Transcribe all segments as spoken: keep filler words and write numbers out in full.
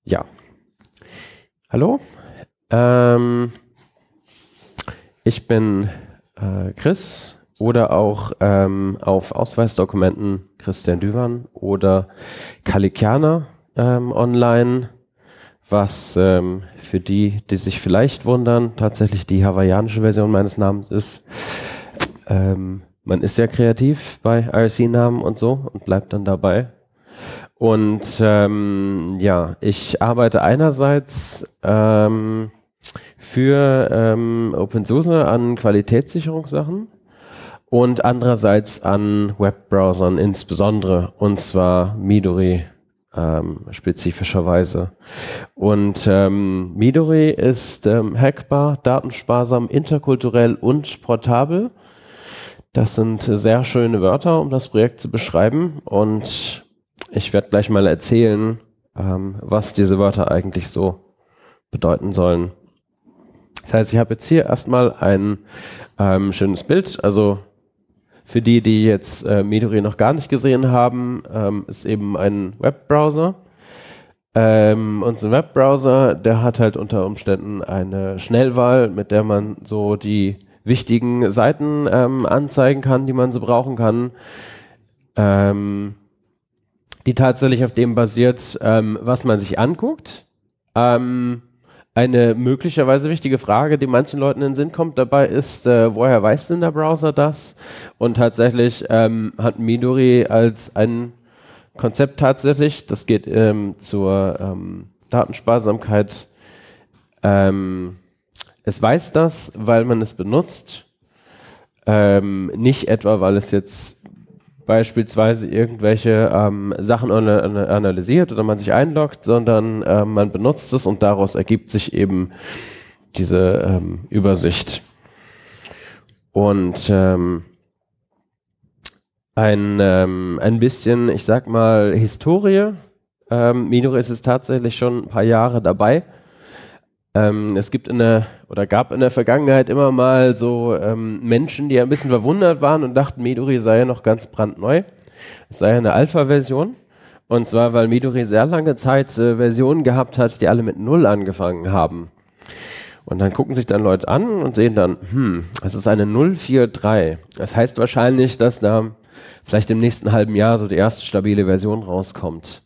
Ja, hallo. Ähm, ich bin äh, Chris oder auch ähm, auf Ausweisdokumenten Christian Düwan oder Kalikianer ähm, online, was ähm, für die, die sich vielleicht wundern, tatsächlich die hawaiianische Version meines Namens ist. Ähm, man ist sehr kreativ bei I R C-Namen und so und bleibt dann dabei. Und ähm, ja, ich arbeite einerseits ähm, für ähm, OpenSUSE an Qualitätssicherungssachen und andererseits an Webbrowsern insbesondere, und zwar Midori ähm, spezifischerweise. Und ähm, Midori ist ähm, hackbar, datensparsam, interkulturell und portabel. Das sind sehr schöne Wörter, um das Projekt zu beschreiben, und ich werde gleich mal erzählen, ähm, was diese Wörter eigentlich so bedeuten sollen. Das heißt, ich habe jetzt hier erstmal ein ähm, schönes Bild. Also für die, die jetzt äh, Midori noch gar nicht gesehen haben, ähm, ist eben ein Webbrowser. Ähm, und so ein Webbrowser, der hat halt unter Umständen eine Schnellwahl, mit der man so die wichtigen Seiten ähm, anzeigen kann, die man so brauchen kann. Ähm, die tatsächlich auf dem basiert, ähm, was man sich anguckt. Ähm, eine möglicherweise wichtige Frage, die manchen Leuten in den Sinn kommt dabei, ist, äh, woher weiß denn der Browser das? Und tatsächlich ähm, hat Midori als ein Konzept tatsächlich, das geht ähm, zur ähm, Datensparsamkeit, ähm, es weiß das, weil man es benutzt, ähm, nicht etwa, weil es jetzt beispielsweise irgendwelche ähm, Sachen ana ana analysiert oder man sich einloggt, sondern ähm, man benutzt es und daraus ergibt sich eben diese ähm, Übersicht. Und ähm, ein, ähm, ein bisschen, ich sag mal, Historie. Ähm, Midori ist es tatsächlich schon ein paar Jahre dabei. Ähm, es gibt in der, oder gab in der Vergangenheit immer mal so ähm, Menschen, die ein bisschen verwundert waren und dachten, Midori sei ja noch ganz brandneu. Es sei eine Alpha-Version. Und zwar, weil Midori sehr lange Zeit äh, Versionen gehabt hat, die alle mit Null angefangen haben. Und dann gucken sich dann Leute an und sehen dann, hm, es ist eine null vier drei. Das heißt wahrscheinlich, dass da vielleicht im nächsten halben Jahr so die erste stabile Version rauskommt.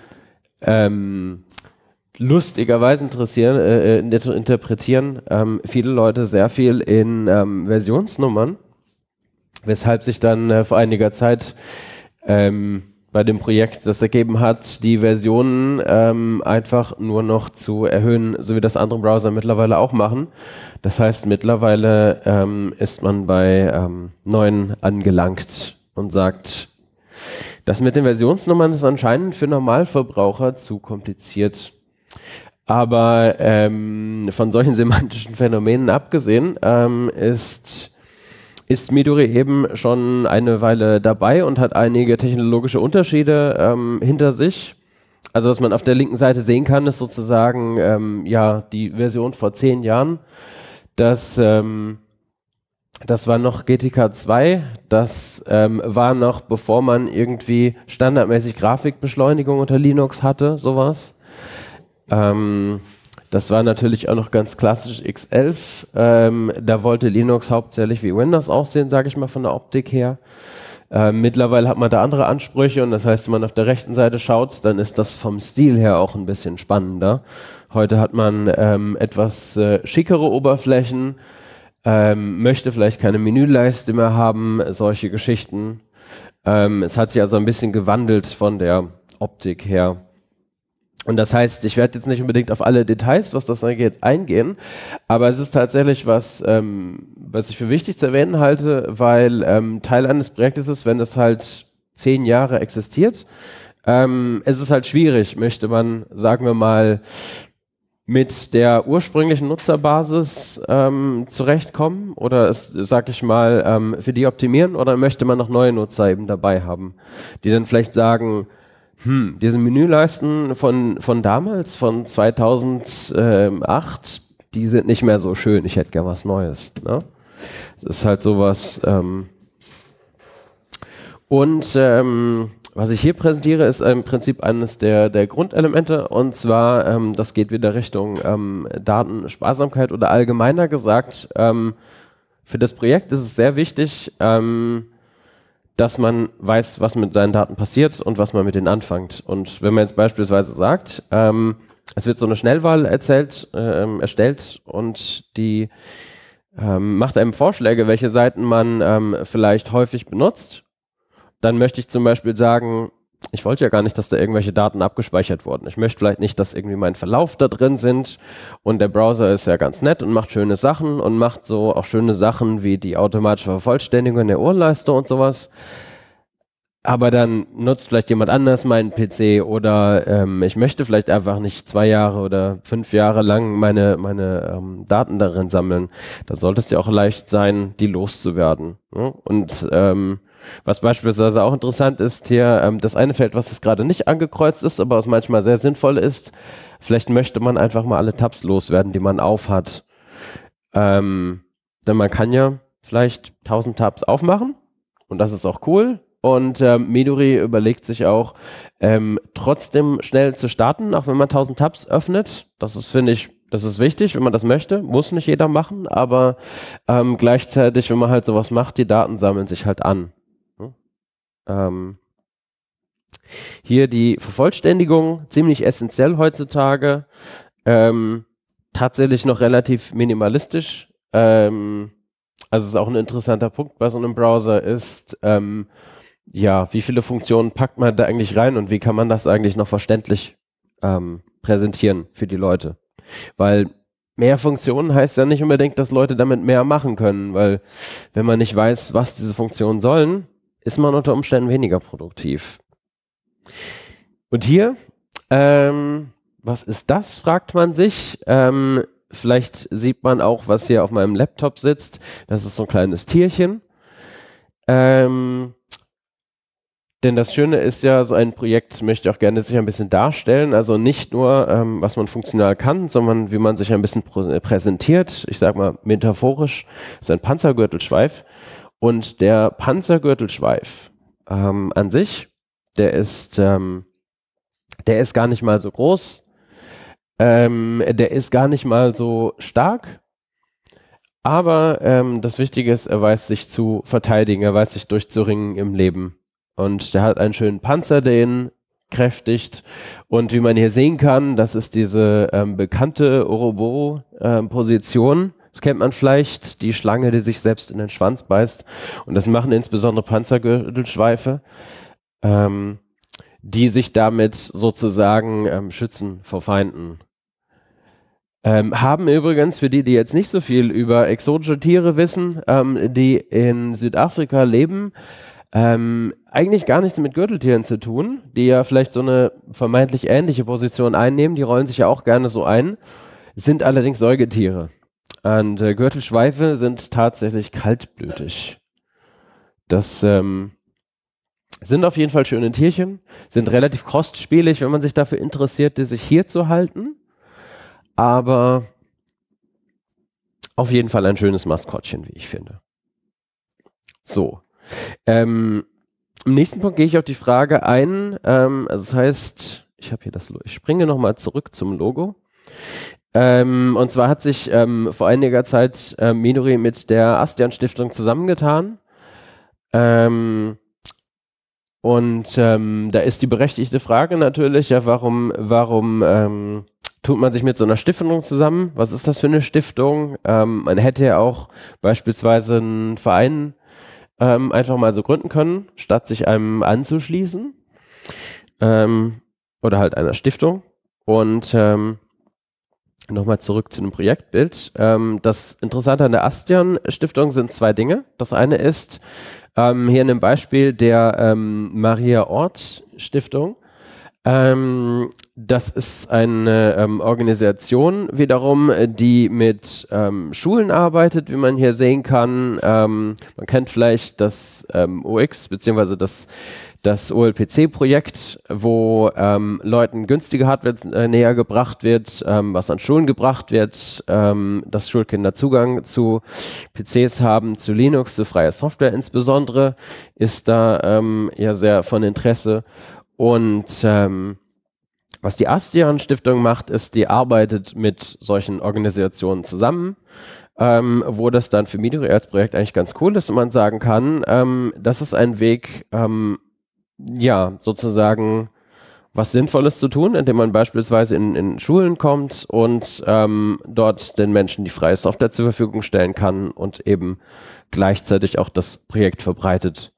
Ähm, lustigerweise interessieren, äh, interpretieren ähm, viele Leute sehr viel in ähm, Versionsnummern, weshalb sich dann äh, vor einiger Zeit ähm, bei dem Projekt das ergeben hat, die Versionen ähm, einfach nur noch zu erhöhen, so wie das andere Browser mittlerweile auch machen. Das heißt, mittlerweile ähm, ist man bei ähm, neun angelangt und sagt, das mit den Versionsnummern ist anscheinend für Normalverbraucher zu kompliziert. Aber ähm, von solchen semantischen Phänomenen abgesehen, ähm, ist ist Midori eben schon eine Weile dabei und hat einige technologische Unterschiede ähm, hinter sich. Also was man auf der linken Seite sehen kann, ist sozusagen ähm, ja die Version vor zehn Jahren. Das, ähm, das war noch G T K zwei. Das ähm, war noch, bevor man irgendwie standardmäßig Grafikbeschleunigung unter Linux hatte, sowas. Ähm, Das war natürlich auch noch ganz klassisch X elf. Ähm, da wollte Linux hauptsächlich wie Windows aussehen, sage ich mal, von der Optik her. Ähm, mittlerweile hat man da andere Ansprüche, und das heißt, wenn man auf der rechten Seite schaut, dann ist das vom Stil her auch ein bisschen spannender. Heute hat man ähm, etwas äh, schickere Oberflächen, ähm, möchte vielleicht keine Menüleiste mehr haben, solche Geschichten. Ähm, es hat sich also ein bisschen gewandelt von der Optik her. Und das heißt, ich werde jetzt nicht unbedingt auf alle Details, was das angeht, eingehen, aber es ist tatsächlich was, ähm, was ich für wichtig zu erwähnen halte, weil ähm, Teil eines Projektes ist, wenn das halt zehn Jahre existiert, ähm, es ist halt schwierig, möchte man, sagen wir mal, mit der ursprünglichen Nutzerbasis ähm, zurechtkommen oder es, sag ich mal, ähm, für die optimieren, oder möchte man noch neue Nutzer eben dabei haben, die dann vielleicht sagen, hm, diese Menüleisten von, von damals, von zweitausendacht, die sind nicht mehr so schön, ich hätte gern was Neues. Ne? Das ist halt sowas. Ähm und ähm, was ich hier präsentiere, ist im Prinzip eines der, der Grundelemente, und zwar, ähm, das geht wieder Richtung ähm, Datensparsamkeit oder allgemeiner gesagt, ähm, für das Projekt ist es sehr wichtig, ähm, dass man weiß, was mit seinen Daten passiert und was man mit denen anfängt. Und wenn man jetzt beispielsweise sagt, ähm, es wird so eine Schnellwahl erzählt, äh, erstellt und die ähm, macht einem Vorschläge, welche Seiten man ähm, vielleicht häufig benutzt, dann möchte ich zum Beispiel sagen, ich wollte ja gar nicht, dass da irgendwelche Daten abgespeichert wurden. Ich möchte vielleicht nicht, dass irgendwie mein Verlauf da drin sind, und der Browser ist ja ganz nett und macht schöne Sachen und macht so auch schöne Sachen wie die automatische Vervollständigung der Urleiste und sowas. Aber dann nutzt vielleicht jemand anders meinen P C, oder ähm, ich möchte vielleicht einfach nicht zwei Jahre oder fünf Jahre lang meine, meine ähm, Daten darin sammeln. Da sollte es ja auch leicht sein, die loszuwerden. Ne? Und ähm, was beispielsweise auch interessant ist hier, ähm, das eine Feld, was jetzt gerade nicht angekreuzt ist, aber was manchmal sehr sinnvoll ist, vielleicht möchte man einfach mal alle Tabs loswerden, die man aufhat. Ähm, denn man kann ja vielleicht tausend Tabs aufmachen, und das ist auch cool. Und ähm, Midori überlegt sich auch, ähm, trotzdem schnell zu starten, auch wenn man tausend Tabs öffnet. Das ist, finde ich, das ist wichtig, wenn man das möchte. Muss nicht jeder machen, aber ähm, gleichzeitig, wenn man halt sowas macht, die Daten sammeln sich halt an. Hm? Ähm, hier die Vervollständigung, ziemlich essentiell heutzutage. Ähm, tatsächlich noch relativ minimalistisch. Ähm, also es ist auch ein interessanter Punkt bei so einem Browser ist, ähm, ja, wie viele Funktionen packt man da eigentlich rein und wie kann man das eigentlich noch verständlich ähm, präsentieren für die Leute? Weil mehr Funktionen heißt ja nicht unbedingt, dass Leute damit mehr machen können, weil wenn man nicht weiß, was diese Funktionen sollen, ist man unter Umständen weniger produktiv. Und hier, ähm, was ist das, fragt man sich. Ähm, vielleicht sieht man auch, was hier auf meinem Laptop sitzt. Das ist so ein kleines Tierchen. Ähm, Denn das Schöne ist ja, so ein Projekt möchte auch gerne sich ein bisschen darstellen, also nicht nur, ähm, was man funktional kann, sondern wie man sich ein bisschen pr- präsentiert. Ich sag mal metaphorisch, ist ein Panzergürtelschweif. Und der Panzergürtelschweif ähm, an sich, der ist, ähm, der ist gar nicht mal so groß, ähm, der ist gar nicht mal so stark, aber ähm, das Wichtige ist, er weiß sich zu verteidigen, er weiß sich durchzuringen im Leben. Und der hat einen schönen Panzer, der ihn kräftigt. Und wie man hier sehen kann, das ist diese ähm, bekannte Ouroboros-Position. Ähm, das kennt man vielleicht, die Schlange, die sich selbst in den Schwanz beißt. Und das machen insbesondere Panzergürtelschweife, ähm, die sich damit sozusagen ähm, schützen vor Feinden. Ähm, haben übrigens, für die, die jetzt nicht so viel über exotische Tiere wissen, ähm, die in Südafrika leben, ähm, eigentlich gar nichts mit Gürteltieren zu tun, die ja vielleicht so eine vermeintlich ähnliche Position einnehmen, die rollen sich ja auch gerne so ein, sind allerdings Säugetiere. Und äh, Gürtelschweife sind tatsächlich kaltblütig. Das ähm, sind auf jeden Fall schöne Tierchen, sind relativ kostspielig, wenn man sich dafür interessiert, die sich hier zu halten. Aber auf jeden Fall ein schönes Maskottchen, wie ich finde. So. Ähm, Im nächsten Punkt gehe ich auf die Frage ein. Ähm, also das heißt, ich habe hier das Logo. Ich springe nochmal zurück zum Logo. Ähm, und zwar hat sich ähm, vor einiger Zeit äh, Midori mit der Astian Stiftung zusammengetan. Ähm, und ähm, da ist die berechtigte Frage natürlich, ja, warum, warum ähm, tut man sich mit so einer Stiftung zusammen? Was ist das für eine Stiftung? Ähm, man hätte ja auch beispielsweise einen Verein ähm, einfach mal so gründen können, statt sich einem anzuschließen. Ähm, oder halt einer Stiftung. Und ähm, nochmal zurück zu dem Projektbild. Ähm, das Interessante an der Astian-Stiftung sind zwei Dinge. Das eine ist, ähm, hier in dem Beispiel der ähm, Maria-Ort-Stiftung, Ähm, das ist eine ähm, Organisation wiederum, die mit ähm, Schulen arbeitet, wie man hier sehen kann. Ähm, man kennt vielleicht das ähm, O X beziehungsweise das, das O L P C-Projekt, wo ähm, Leuten günstige Hardware äh, näher gebracht wird, ähm, was an Schulen gebracht wird, ähm, dass Schulkinder Zugang zu P Cs haben, zu Linux, zu freier Software insbesondere, ist da ähm, ja sehr von Interesse. Und ähm, was die Astian-Stiftung macht, ist, die arbeitet mit solchen Organisationen zusammen, ähm, wo das dann für Midori als Projekt eigentlich ganz cool ist und man sagen kann, ähm, das ist ein Weg, ähm, ja, sozusagen was Sinnvolles zu tun, indem man beispielsweise in, in Schulen kommt und ähm, dort den Menschen die freie Software zur Verfügung stellen kann und eben gleichzeitig auch das Projekt verbreitet.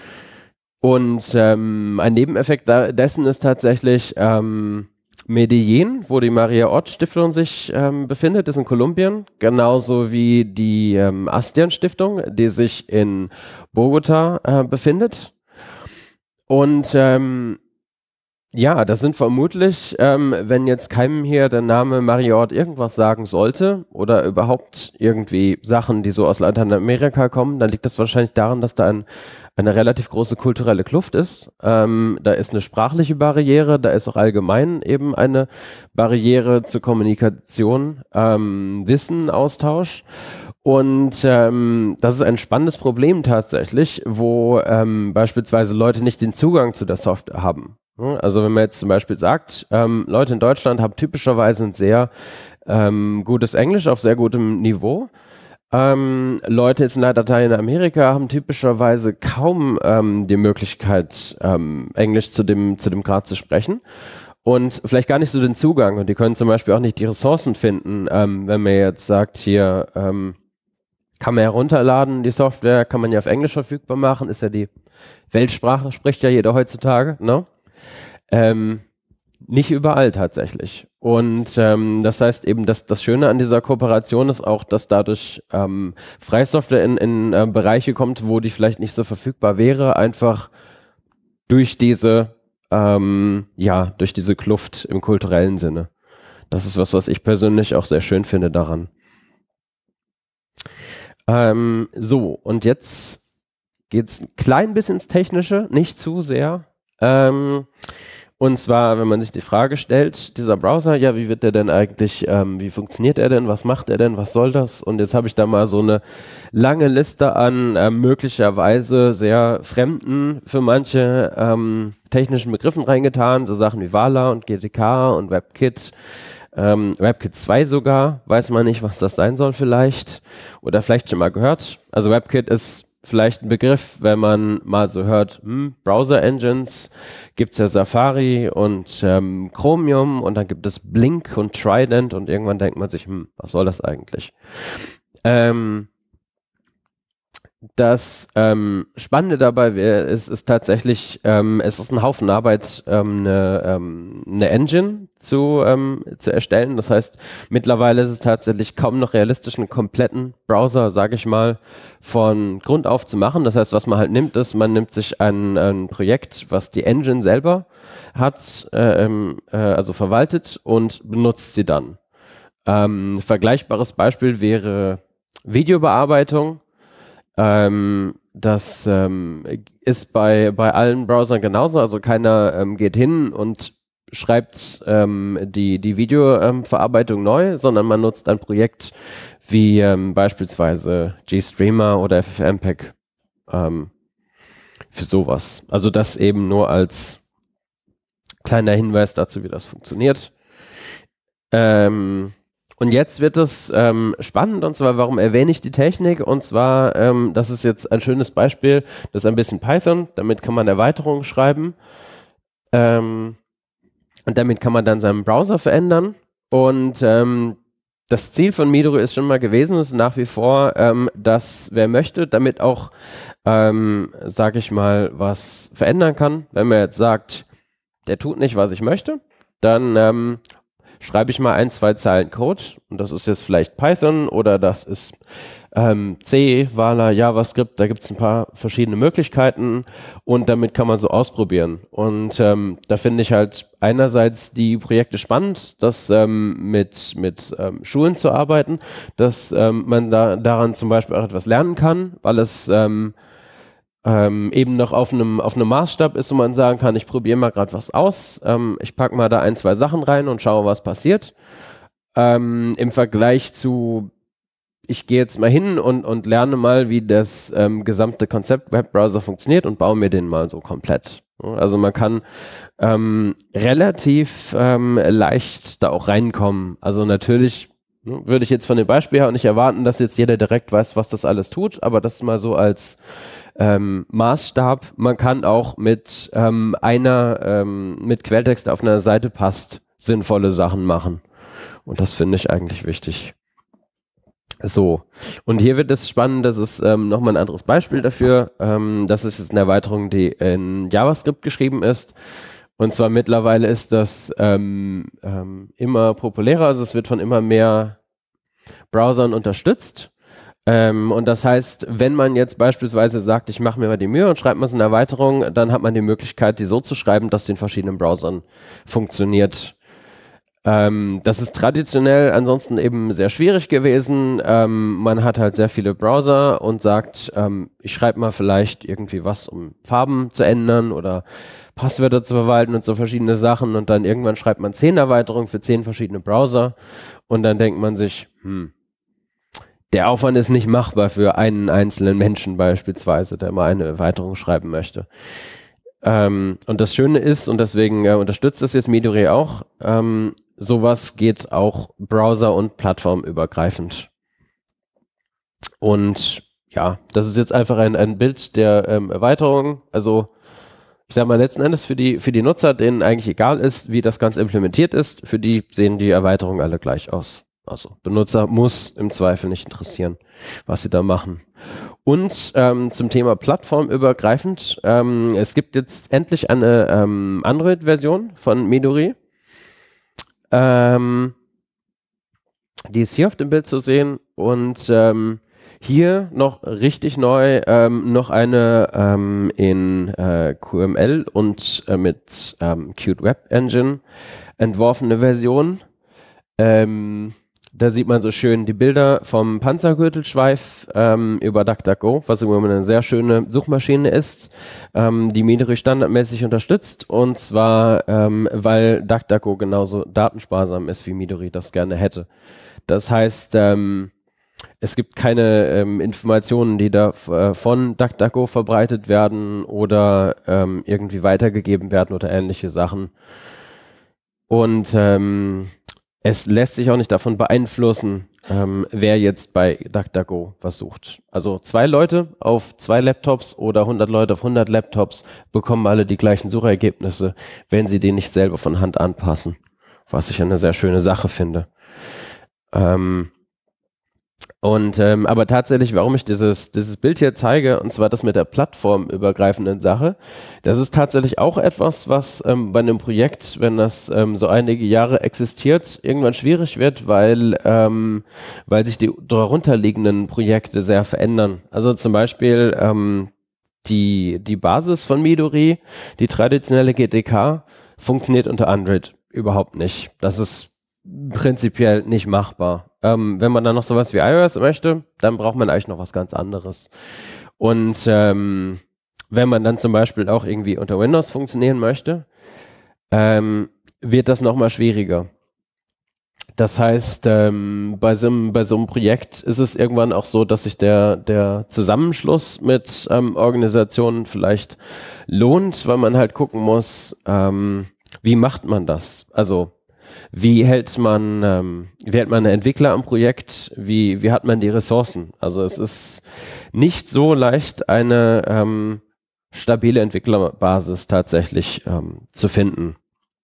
Und ähm, ein Nebeneffekt da, dessen ist tatsächlich ähm, Medellin, wo die Maria-Ort-Stiftung sich ähm, befindet, ist in Kolumbien, genauso wie die ähm, Astian-Stiftung, die sich in Bogota äh, befindet. Und ähm, ja, das sind vermutlich, ähm, wenn jetzt keinem hier der Name Maria-Ort irgendwas sagen sollte oder überhaupt irgendwie Sachen, die so aus Lateinamerika kommen, dann liegt das wahrscheinlich daran, dass da ein eine relativ große kulturelle Kluft ist. Ähm, da ist eine sprachliche Barriere, da ist auch allgemein eben eine Barriere zur Kommunikation, ähm, Wissen, Austausch. Und ähm, das ist ein spannendes Problem tatsächlich, wo ähm, beispielsweise Leute nicht den Zugang zu der Software haben. Also wenn man jetzt zum Beispiel sagt, ähm, Leute in Deutschland haben typischerweise ein sehr ähm, gutes Englisch auf sehr gutem Niveau. Ähm, Leute jetzt in Lateinamerika haben typischerweise kaum ähm, die Möglichkeit, ähm, Englisch zu dem, zu dem Grad zu sprechen und vielleicht gar nicht so den Zugang. Und die können zum Beispiel auch nicht die Ressourcen finden, ähm, wenn man jetzt sagt, hier ähm, kann man herunterladen, die Software kann man ja auf Englisch verfügbar machen, ist ja die Weltsprache, spricht ja jeder heutzutage, ne? Ähm, Nicht überall tatsächlich. Und ähm, das heißt eben, dass das Schöne an dieser Kooperation ist auch, dass dadurch ähm, freie Software in, in äh, Bereiche kommt, wo die vielleicht nicht so verfügbar wäre, einfach durch diese, ähm, ja, durch diese Kluft im kulturellen Sinne. Das ist was, was ich persönlich auch sehr schön finde daran. Ähm, so, und jetzt geht es ein klein bisschen ins Technische, nicht zu sehr. Ähm, Und zwar, wenn man sich die Frage stellt, dieser Browser, ja, wie wird der denn eigentlich, ähm, wie funktioniert er denn, was macht er denn, was soll das? Und jetzt habe ich da mal so eine lange Liste an ähm, möglicherweise sehr fremden, für manche ähm, technischen Begriffen reingetan, so Sachen wie Vala und G T K und WebKit, ähm, WebKit zwei sogar, weiß man nicht, was das sein soll vielleicht, oder vielleicht schon mal gehört. Also WebKit ist vielleicht ein Begriff, wenn man mal so hört, hm, Browser-Engines, gibt es ja Safari und ähm, Chromium und dann gibt es Blink und Trident und irgendwann denkt man sich, hm, was soll das eigentlich? Ähm, das ähm, Spannende dabei wär, ist, ist tatsächlich, ähm, es ist ein Haufen Arbeit, ähm, eine, ähm, eine Engine zu, ähm, zu erstellen. Das heißt, mittlerweile ist es tatsächlich kaum noch realistisch, einen kompletten Browser, sage ich mal, von Grund auf zu machen. Das heißt, was man halt nimmt, ist, man nimmt sich ein, ein Projekt, was die Engine selber hat, äh, äh, also verwaltet und benutzt sie dann. Ähm, vergleichbares Beispiel wäre Videobearbeitung. Ähm, das ähm, ist bei, bei allen Browsern genauso. Also keiner ähm, geht hin und schreibt ähm, die, die Videoverarbeitung ähm, neu, sondern man nutzt ein Projekt wie ähm, beispielsweise GStreamer oder FFmpeg ähm, für sowas. Also das eben nur als kleiner Hinweis dazu, wie das funktioniert. Ähm, Und jetzt wird es ähm, spannend, und zwar, warum erwähne ich die Technik? Und zwar, ähm, das ist jetzt ein schönes Beispiel, das ist ein bisschen Python, damit kann man Erweiterungen schreiben ähm, und damit kann man dann seinen Browser verändern. Und ähm, das Ziel von Midori ist schon mal gewesen, ist nach wie vor, ähm, dass wer möchte, damit auch, ähm, sage ich mal, was verändern kann. Wenn man jetzt sagt, der tut nicht, was ich möchte, dann ähm, schreibe ich mal ein, zwei Zeilen Code und das ist jetzt vielleicht Python oder das ist ähm, C, Vala, JavaScript, da gibt es ein paar verschiedene Möglichkeiten und damit kann man so ausprobieren. Und ähm, da finde ich halt einerseits die Projekte spannend, das ähm, mit, mit ähm, Schulen zu arbeiten, dass ähm, man da daran zum Beispiel auch etwas lernen kann, weil es ähm, ähm, eben noch auf einem auf einem Maßstab ist, wo man sagen kann, ich probiere mal gerade was aus, ähm, ich packe mal da ein, zwei Sachen rein und schaue, was passiert. Ähm, im Vergleich zu, ich gehe jetzt mal hin und, und lerne mal, wie das ähm, gesamte Konzept Webbrowser funktioniert und baue mir den mal so komplett. Also man kann ähm, relativ ähm, leicht da auch reinkommen. Also natürlich ne, würde ich jetzt von dem Beispiel her auch nicht erwarten, dass jetzt jeder direkt weiß, was das alles tut, aber das mal so als ähm, Maßstab. Man kann auch mit ähm, einer, ähm, mit Quelltext auf einer Seite passt, sinnvolle Sachen machen. Und das finde ich eigentlich wichtig. So, und hier wird es spannend, das ist ähm, nochmal ein anderes Beispiel dafür. Ähm, das ist jetzt eine Erweiterung, die in JavaScript geschrieben ist. Und zwar mittlerweile ist das ähm, ähm, immer populärer, also es wird von immer mehr Browsern unterstützt. Ähm, und das heißt, wenn man jetzt beispielsweise sagt, ich mache mir mal die Mühe und schreibe mal so eine Erweiterung, dann hat man die Möglichkeit, die so zu schreiben, dass die in verschiedenen Browsern funktioniert. Ähm, das ist traditionell ansonsten eben sehr schwierig gewesen. Ähm, man hat halt sehr viele Browser und sagt, ähm, ich schreibe mal vielleicht irgendwie was, um Farben zu ändern oder Passwörter zu verwalten und so verschiedene Sachen und dann irgendwann schreibt man zehn Erweiterungen für zehn verschiedene Browser und dann denkt man sich, hm, der Aufwand ist nicht machbar für einen einzelnen Menschen beispielsweise, der mal eine Erweiterung schreiben möchte. Ähm, und das Schöne ist, und deswegen äh, unterstützt das jetzt Midori auch, ähm, sowas geht auch browser- und plattformübergreifend. Und ja, das ist jetzt einfach ein, ein Bild der ähm, Erweiterung. Also ich sage mal letzten Endes für die, für die Nutzer, denen eigentlich egal ist, wie das Ganze implementiert ist, für die sehen die Erweiterungen alle gleich aus. Also Benutzer muss im Zweifel nicht interessieren, was sie da machen. Und ähm, zum Thema plattformübergreifend, ähm, es gibt jetzt endlich eine ähm, Android-Version von Midori. Ähm, die ist hier auf dem Bild zu sehen und ähm, hier noch richtig neu, ähm, noch eine ähm, in äh, Q M L und äh, mit ähm, Qt Web Engine entworfene Version. Ähm, da sieht man so schön die Bilder vom Panzergürtelschweif ähm, über DuckDuckGo, was im Moment eine sehr schöne Suchmaschine ist, ähm, die Midori standardmäßig unterstützt. Und zwar, ähm, weil DuckDuckGo genauso datensparsam ist, wie Midori das gerne hätte. Das heißt, ähm, es gibt keine ähm, Informationen, die da äh, von DuckDuckGo verbreitet werden oder ähm, irgendwie weitergegeben werden oder ähnliche Sachen. Und ähm, es lässt sich auch nicht davon beeinflussen, ähm, wer jetzt bei DuckDuckGo was sucht. Also zwei Leute auf zwei Laptops oder hundert Leute auf hundert Laptops bekommen alle die gleichen Suchergebnisse, wenn sie die nicht selber von Hand anpassen, was ich eine sehr schöne Sache finde. Ähm, und ähm, aber tatsächlich, warum ich dieses, dieses Bild hier zeige, und zwar das mit der plattformübergreifenden Sache, das ist tatsächlich auch etwas, was ähm, bei einem Projekt, wenn das ähm, so einige Jahre existiert, irgendwann schwierig wird, weil, ähm, weil sich die darunterliegenden Projekte sehr verändern. Also zum Beispiel ähm, die, die Basis von Midori, die traditionelle G T K, funktioniert unter Android überhaupt nicht. Das ist prinzipiell nicht machbar. Ähm, wenn man dann noch sowas wie iOS möchte, dann braucht man eigentlich noch was ganz anderes. Und ähm, wenn man dann zum Beispiel auch irgendwie unter Windows funktionieren möchte, ähm, wird das nochmal schwieriger. Das heißt, ähm, bei, so einem, bei so einem Projekt ist es irgendwann auch so, dass sich der, der Zusammenschluss mit ähm, Organisationen vielleicht lohnt, weil man halt gucken muss, ähm, wie macht man das? Also wie hält man, ähm, wie hält man einen Entwickler am Projekt? Wie, wie hat man die Ressourcen? Also es ist nicht so leicht, eine ähm, stabile Entwicklerbasis tatsächlich ähm, zu finden.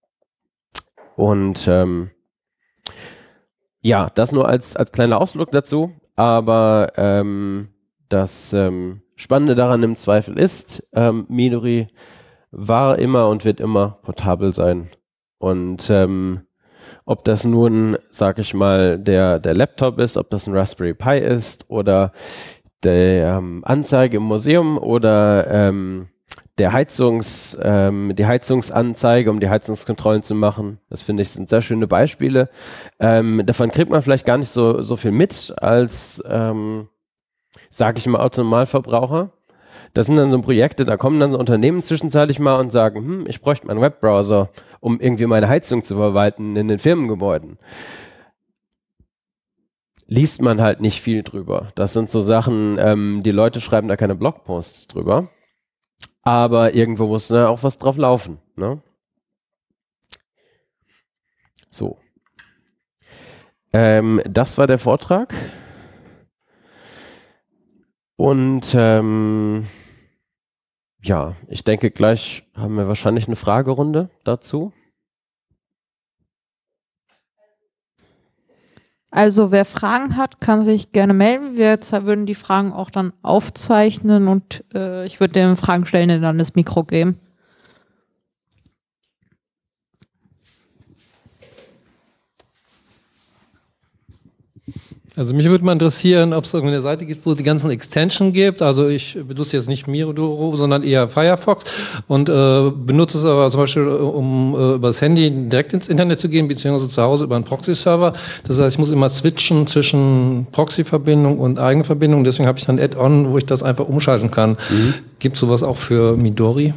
Und ähm, ja, das nur als, als kleiner Ausflug dazu. Aber ähm, das ähm, Spannende daran im Zweifel ist, ähm, Midori war immer und wird immer portabel sein. Und ähm, Ob das nun, sag ich mal, der, der Laptop ist, ob das ein Raspberry Pi ist oder die ähm, Anzeige im Museum oder ähm, der Heizungs, ähm, die Heizungsanzeige, um die Heizungskontrollen zu machen. Das finde ich sind sehr schöne Beispiele. Ähm, davon kriegt man vielleicht gar nicht so, so viel mit als, ähm, sage ich mal, Autonormalverbraucher. Das sind dann so Projekte, da kommen dann so Unternehmen zwischenzeitlich mal und sagen, hm, ich bräuchte mal einen Webbrowser, um irgendwie meine Heizung zu verwalten in den Firmengebäuden. Liest man halt nicht viel drüber. Das sind so Sachen, ähm, die Leute schreiben da keine Blogposts drüber. Aber irgendwo muss da auch was drauf laufen. Ne? So. Ähm, das war der Vortrag. Und ähm, ja, ich denke, gleich haben wir wahrscheinlich eine Fragerunde dazu. Also wer Fragen hat, kann sich gerne melden. Wir jetzt würden die Fragen auch dann aufzeichnen und äh, ich würde den Fragenstellenden dann das Mikro geben. Also mich würde mal interessieren, ob es irgendeine Seite gibt, wo es die ganzen Extension gibt. Also ich benutze jetzt nicht Miro, sondern eher Firefox und äh, benutze es aber zum Beispiel, um äh, über das Handy direkt ins Internet zu gehen, beziehungsweise zu Hause über einen Proxy-Server. Das heißt, ich muss immer switchen zwischen Proxy-Verbindung und eigene Verbindung. Deswegen habe ich dann ein Add-on, wo ich das einfach umschalten kann. Mhm. Gibt es sowas auch für Midori?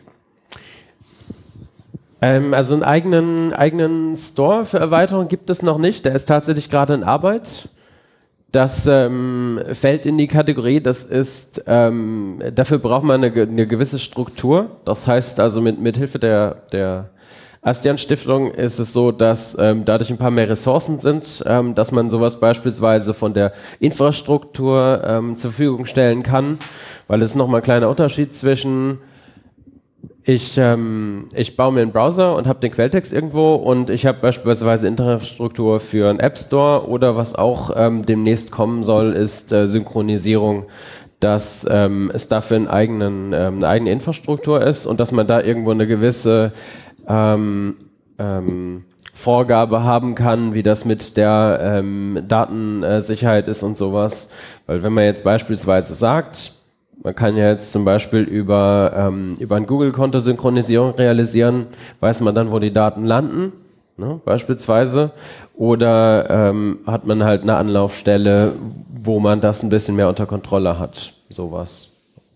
Ähm, also einen eigenen, eigenen Store für Erweiterung gibt es noch nicht. Der ist tatsächlich gerade in Arbeit. Das ähm, fällt in die Kategorie, das ist, ähm, dafür braucht man eine, eine gewisse Struktur. Das heißt also mit, mit Hilfe der, der Astian-Stiftung ist es so, dass ähm, dadurch ein paar mehr Ressourcen sind, ähm, dass man sowas beispielsweise von der Infrastruktur ähm, zur Verfügung stellen kann, weil es nochmal ein kleiner Unterschied zwischen Ich, ähm, ich baue mir einen Browser und habe den Quelltext irgendwo und ich habe beispielsweise Infrastruktur für einen App Store oder was auch ähm, demnächst kommen soll, ist äh, Synchronisierung, dass ähm, es dafür einen eigenen, ähm, eine eigene Infrastruktur ist und dass man da irgendwo eine gewisse ähm, ähm, Vorgabe haben kann, wie das mit der ähm, Datensicherheit ist und sowas. Weil wenn man jetzt beispielsweise sagt, man kann ja jetzt zum Beispiel über, ähm, über ein Google-Konto Synchronisierung realisieren, weiß man dann, wo die Daten landen, ne, beispielsweise. Oder ähm, hat man halt eine Anlaufstelle, wo man das ein bisschen mehr unter Kontrolle hat, sowas.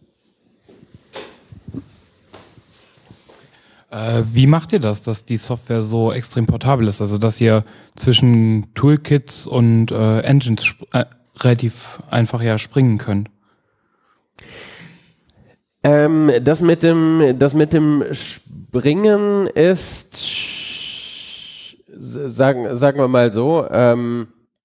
Äh, wie macht ihr das, dass die Software so extrem portabel ist? Also dass ihr zwischen Toolkits und äh, Engines äh, relativ einfach ja springen könnt? Ähm, das mit dem, das mit dem Springen ist, sagen, sagen wir mal so, ähm,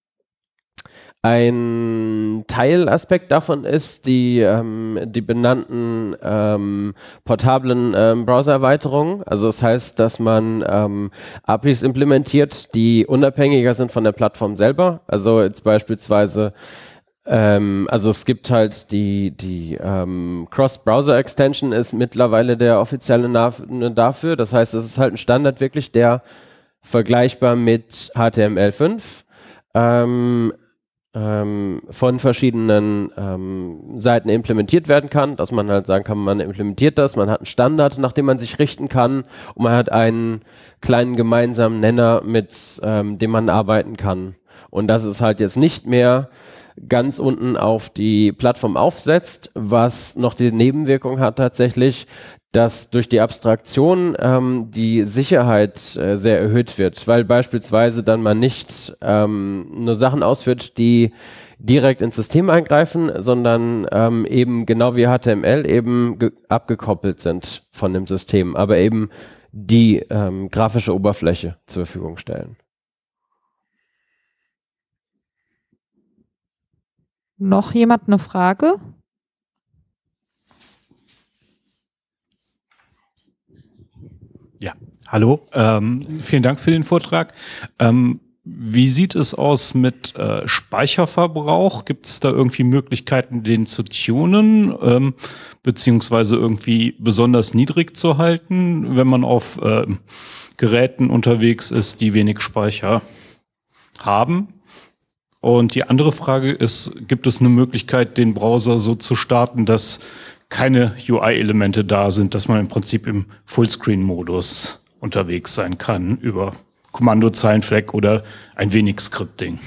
ein Teilaspekt davon ist die, ähm, die benannten ähm, portablen ähm, Browser-Erweiterungen. Also das heißt, dass man ähm, A P Is implementiert, die unabhängiger sind von der Plattform selber. Also jetzt beispielsweise Ähm, also es gibt halt die, die ähm, Cross-Browser-Extension ist mittlerweile der offizielle Name dafür. Das heißt, es ist halt ein Standard wirklich, der vergleichbar mit H T M L fünf ähm, ähm, von verschiedenen ähm, Seiten implementiert werden kann, dass man halt sagen kann, man implementiert das, man hat einen Standard, nach dem man sich richten kann und man hat einen kleinen gemeinsamen Nenner, mit ähm, dem man arbeiten kann. Und das ist halt jetzt nicht mehr ganz unten auf die Plattform aufsetzt, was noch die Nebenwirkung hat tatsächlich, dass durch die Abstraktion ähm, die Sicherheit äh, sehr erhöht wird, weil beispielsweise dann man nicht ähm, nur Sachen ausführt, die direkt ins System eingreifen, sondern ähm, eben genau wie H T M L eben abgekoppelt sind von dem System, aber eben die ähm, grafische Oberfläche zur Verfügung stellen. Noch jemand eine Frage? Ja, hallo. Ähm, vielen Dank für den Vortrag. Ähm, wie sieht es aus mit äh, Speicherverbrauch? Gibt es da irgendwie Möglichkeiten, den zu tunen, ähm, beziehungsweise irgendwie besonders niedrig zu halten, wenn man auf äh, Geräten unterwegs ist, die wenig Speicher haben? Und die andere Frage ist, gibt es eine Möglichkeit, den Browser so zu starten, dass keine U I-Elemente da sind, dass man im Prinzip im Fullscreen-Modus unterwegs sein kann über Kommandozeilenfleck oder ein wenig Scripting?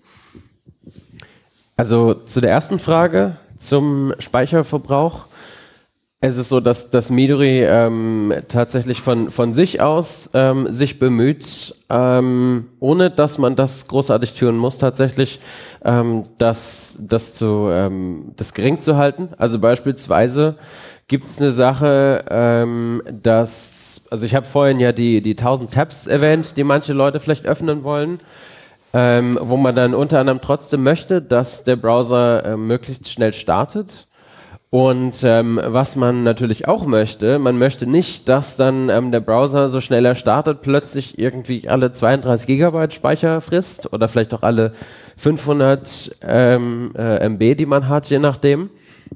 Also zu der ersten Frage zum Speicherverbrauch. Es ist so, dass, dass Midori ähm, tatsächlich von, von sich aus ähm, sich bemüht, ähm, ohne dass man das großartig tun muss, tatsächlich ähm, das, das, zu, ähm, das gering zu halten. Also beispielsweise gibt es eine Sache, ähm, dass, also ich habe vorhin ja die, die tausend Tabs erwähnt, die manche Leute vielleicht öffnen wollen, ähm, wo man dann unter anderem trotzdem möchte, dass der Browser äh, möglichst schnell startet. Und ähm, was man natürlich auch möchte, man möchte nicht, dass dann ähm, der Browser, so schnell er startet, plötzlich irgendwie alle zweiunddreißig Gigabyte Speicher frisst oder vielleicht auch alle fünfhundert ähm, äh, M B, die man hat, je nachdem.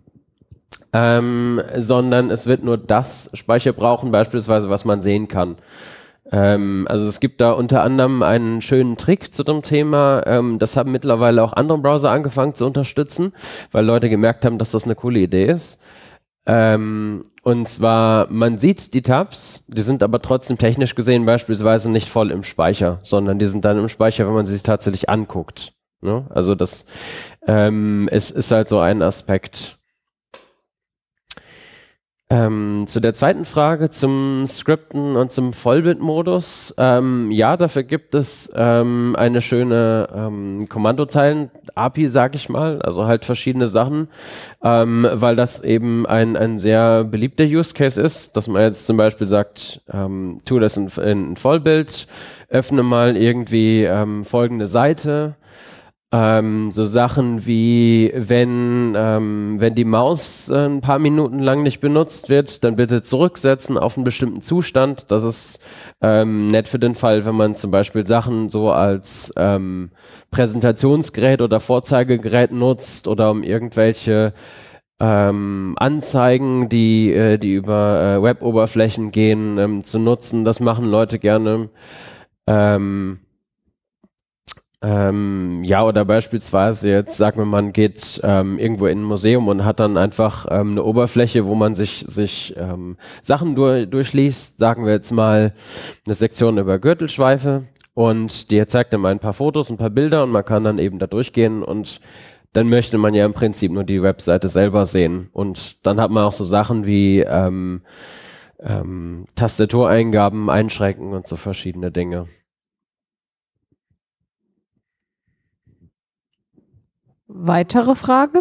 Ähm, sondern es wird nur das Speicher brauchen, beispielsweise, was man sehen kann. Ähm, also es gibt da unter anderem einen schönen Trick zu dem Thema, ähm, das haben mittlerweile auch andere Browser angefangen zu unterstützen, weil Leute gemerkt haben, dass das eine coole Idee ist. Ähm, und zwar, man sieht die Tabs, die sind aber trotzdem technisch gesehen beispielsweise nicht voll im Speicher, sondern die sind dann im Speicher, wenn man sie sich tatsächlich anguckt. Ne? Also das ähm, ist, ist halt so ein Aspekt. Ähm, zu der zweiten Frage zum Skripten und zum Vollbildmodus. Ähm, ja, dafür gibt es ähm, eine schöne ähm, Kommandozeilen-A P I, sag ich mal, also halt verschiedene Sachen, ähm, weil das eben ein, ein sehr beliebter Use Case ist, dass man jetzt zum Beispiel sagt, ähm, tu das in, in Vollbild, öffne mal irgendwie ähm, folgende Seite. Ähm, so Sachen wie, wenn, ähm, wenn die Maus äh, ein paar Minuten lang nicht benutzt wird, dann bitte zurücksetzen auf einen bestimmten Zustand. Das ist ähm, nett für den Fall, wenn man zum Beispiel Sachen so als ähm, Präsentationsgerät oder Vorzeigegerät nutzt oder um irgendwelche ähm, Anzeigen, die, äh, die über äh, Web-Oberflächen gehen, ähm, zu nutzen. Das machen Leute gerne. Ähm, Ähm, ja, oder beispielsweise jetzt, sagen wir, man geht ähm, irgendwo in ein Museum und hat dann einfach ähm, eine Oberfläche, wo man sich, sich ähm, Sachen dur durchliest, sagen wir jetzt mal eine Sektion über Gürtelschweife und die zeigt dann mal ein paar Fotos, ein paar Bilder und man kann dann eben da durchgehen und dann möchte man ja im Prinzip nur die Webseite selber sehen und dann hat man auch so Sachen wie ähm, ähm, Tastatureingaben einschränken und so verschiedene Dinge. Weitere Fragen?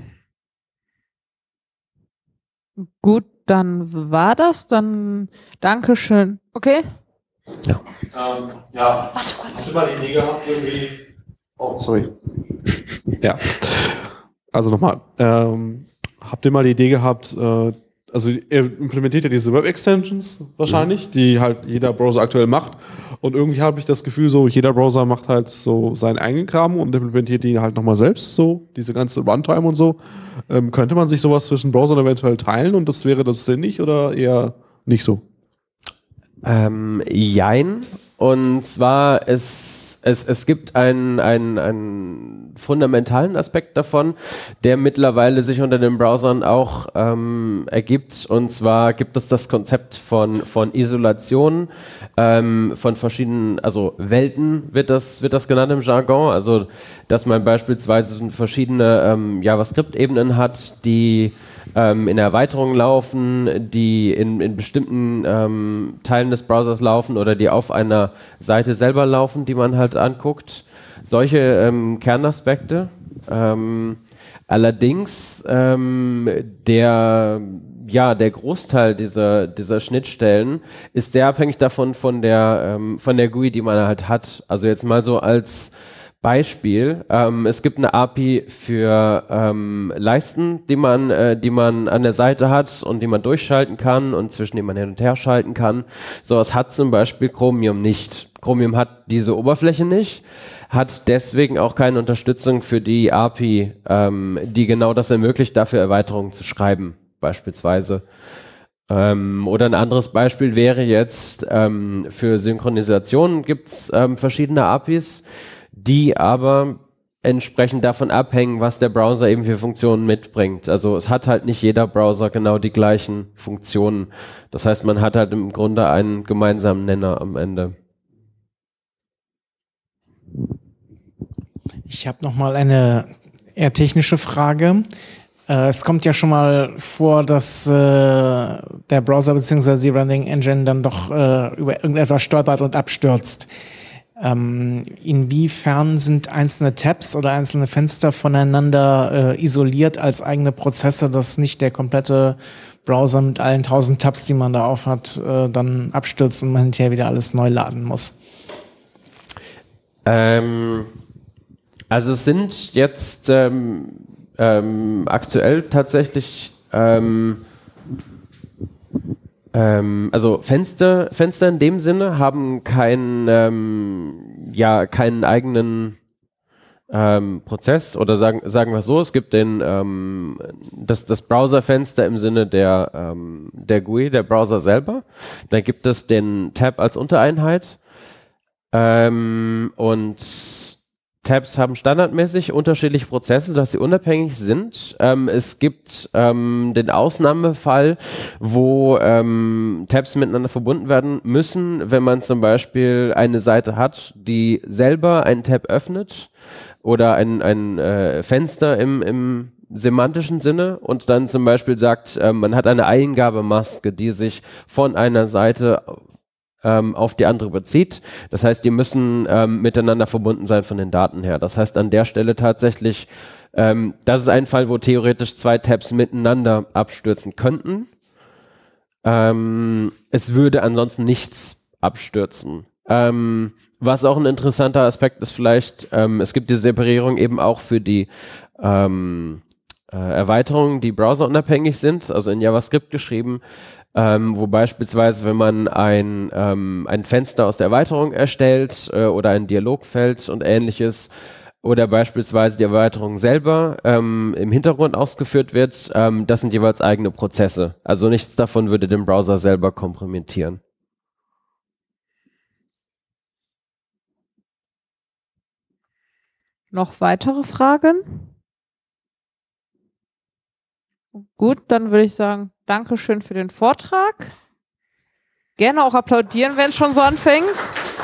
Gut, dann war das. Dann Dankeschön. Okay? Ja. Ähm, ja. Warte kurz. Hast du mal die Idee gehabt, irgendwie. Oh, sorry. Ja. Also nochmal. Ähm, habt ihr mal die Idee gehabt, äh, also ihr implementiert ja diese Web-Extensions wahrscheinlich, mhm. die halt jeder Browser aktuell macht. Und irgendwie habe ich das Gefühl, so jeder Browser macht halt so seinen eigenen Kram und implementiert die halt nochmal selbst, so diese ganze Runtime und so. Ähm, könnte man sich sowas zwischen Browsern eventuell teilen und das wäre das sinnig oder eher nicht so? Ähm, jein. Und zwar, es, es, es gibt einen, einen, einen fundamentalen Aspekt davon, der mittlerweile sich unter den Browsern auch ähm, ergibt. Und zwar gibt es das Konzept von, von Isolation, ähm, von verschiedenen, also Welten wird das, wird das genannt im Jargon. Also, dass man beispielsweise verschiedene ähm, JavaScript-Ebenen hat, die ähm, in Erweiterungen laufen, die in, in bestimmten ähm, Teilen des Browsers laufen oder die auf einer Seite selber laufen, die man halt anguckt. Solche ähm, Kernaspekte. Ähm, allerdings ähm, der, ja, der Großteil dieser, dieser Schnittstellen ist sehr abhängig davon von der, ähm, von der G U I, die man halt hat. Also jetzt mal so als Beispiel, ähm, es gibt eine A P I für ähm, Leisten, die man, äh, die man an der Seite hat und die man durchschalten kann und zwischen denen man hin und her schalten kann. Sowas hat zum Beispiel Chromium nicht. Chromium hat diese Oberfläche nicht, hat deswegen auch keine Unterstützung für die A P I, ähm, die genau das ermöglicht, dafür Erweiterungen zu schreiben, beispielsweise. Ähm, oder ein anderes Beispiel wäre jetzt, ähm, für Synchronisation gibt es ähm, verschiedene A P Is, die aber entsprechend davon abhängen, was der Browser eben für Funktionen mitbringt. Also es hat halt nicht jeder Browser genau die gleichen Funktionen. Das heißt, man hat halt im Grunde einen gemeinsamen Nenner am Ende. Ich habe noch mal eine eher technische Frage. Äh, es kommt ja schon mal vor, dass äh, der Browser bzw. die Rendering Engine dann doch äh, über irgendetwas stolpert und abstürzt. Ähm, inwiefern sind einzelne Tabs oder einzelne Fenster voneinander äh, isoliert als eigene Prozesse, dass nicht der komplette Browser mit allen tausend Tabs, die man da auf hat, äh, dann abstürzt und man hinterher wieder alles neu laden muss? Ähm, also es sind jetzt ähm, ähm, aktuell tatsächlich ähm, ähm, also Fenster, Fenster in dem Sinne haben keinen, ähm, ja, keinen eigenen ähm, Prozess, oder sagen, sagen wir es so, es gibt den, ähm, das, das Browserfenster im Sinne der, ähm, der G U I, der Browser selber. Da gibt es den Tab als Untereinheit. Ähm, und Tabs haben standardmäßig unterschiedliche Prozesse, dass sie unabhängig sind. Ähm, es gibt ähm, den Ausnahmefall, wo ähm, Tabs miteinander verbunden werden müssen, wenn man zum Beispiel eine Seite hat, die selber einen Tab öffnet oder ein, ein äh, Fenster im, im semantischen Sinne und dann zum Beispiel sagt, äh, man hat eine Eingabemaske, die sich von einer Seite auf die andere bezieht. Das heißt, die müssen ähm, miteinander verbunden sein von den Daten her. Das heißt, an der Stelle tatsächlich, ähm, das ist ein Fall, wo theoretisch zwei Tabs miteinander abstürzen könnten. Ähm, es würde ansonsten nichts abstürzen. Ähm, was auch ein interessanter Aspekt ist vielleicht, ähm, es gibt die Separierung eben auch für die ähm, äh, Erweiterungen, die browserunabhängig sind, also in JavaScript geschrieben. Ähm, wo beispielsweise, wenn man ein, ähm, ein Fenster aus der Erweiterung erstellt äh, oder ein Dialogfeld und ähnliches oder beispielsweise die Erweiterung selber ähm, im Hintergrund ausgeführt wird, ähm, das sind jeweils eigene Prozesse. Also nichts davon würde den Browser selber kompromittieren. Noch weitere Fragen? Gut, dann würde ich sagen, Dankeschön für den Vortrag. Gerne auch applaudieren, wenn es schon so anfängt.